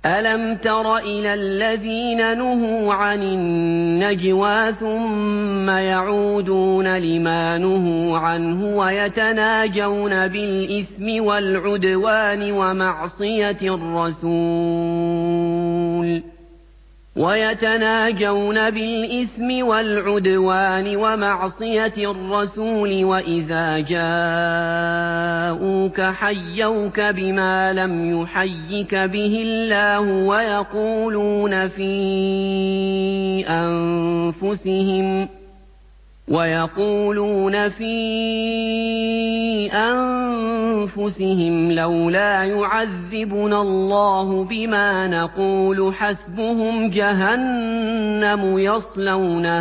أَلَمْ تَرَ إِلَى الَّذِينَ نُهُوا عَنِ النَّجْوَىٰ ثُمَّ يَعُودُونَ لِمَا نُهُوا عَنْهُ وَيَتَنَاجَوْنَ بِالْإِثْمِ وَالْعُدْوَانِ وَمَعْصِيَةِ الرَّسُولِ وَإِذَا جَاءُوكَ حَيَّوْكَ بِمَا لَمْ يُحَيِّكَ بِهِ اللَّهُ وَيَقُولُونَ فِي أَنفُسِهِمْ لَوْلَا يُعَذِّبُنَا اللَّهُ بِمَا نَقُولُ حَسْبُهُمْ جَهَنَّمُ يَصْلَوْنَهَا ۖ فَبِئْسَ الْمَصِيرُ